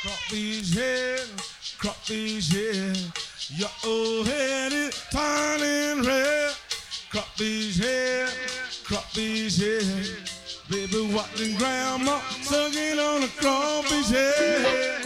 Crawfish head, crawfish head. Your old head is turning red. Crawfish head, crawfish head. Baby watching grandma sucking on a crawfish head.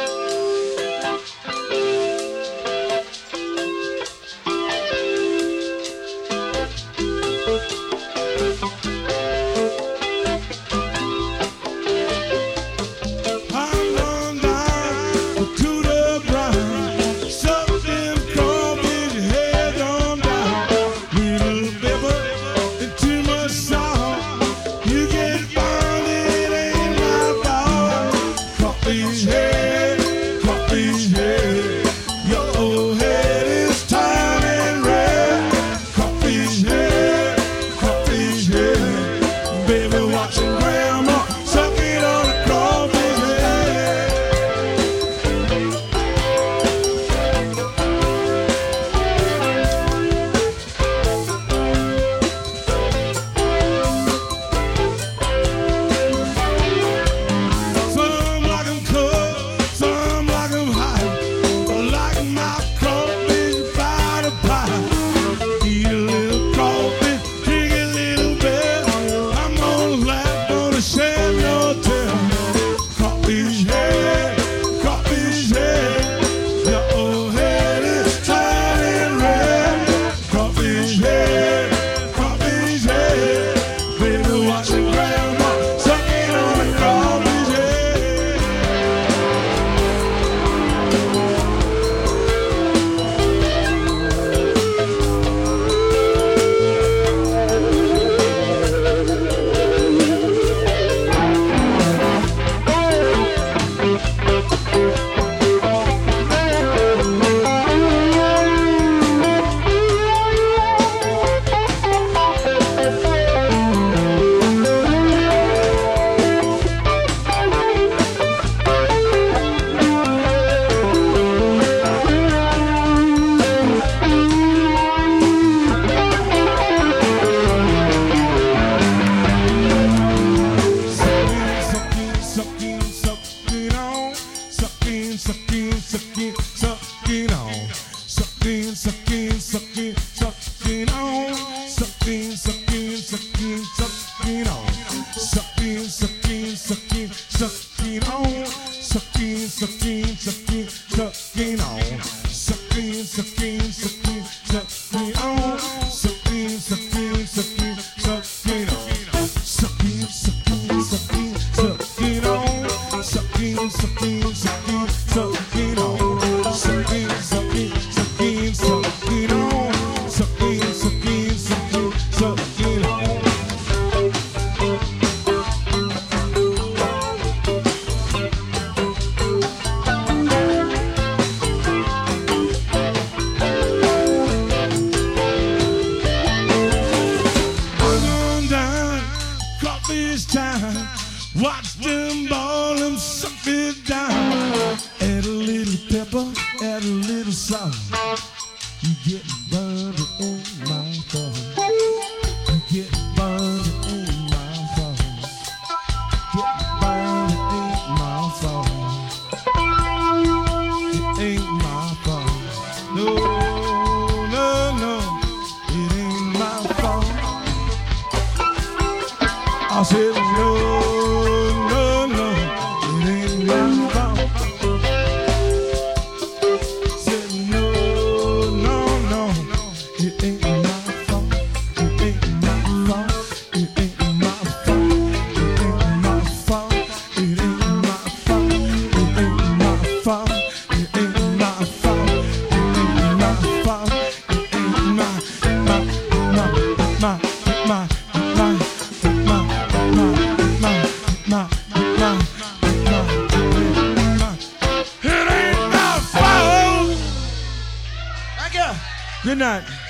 Watch them ball and suck it down. Add a little pepper, add a little salt. You get burned in my thumb. You get burned in my thumb. Get burned in my thumb. It ain't my fault. No, no, no. It ain't my fault. I said no. Good night.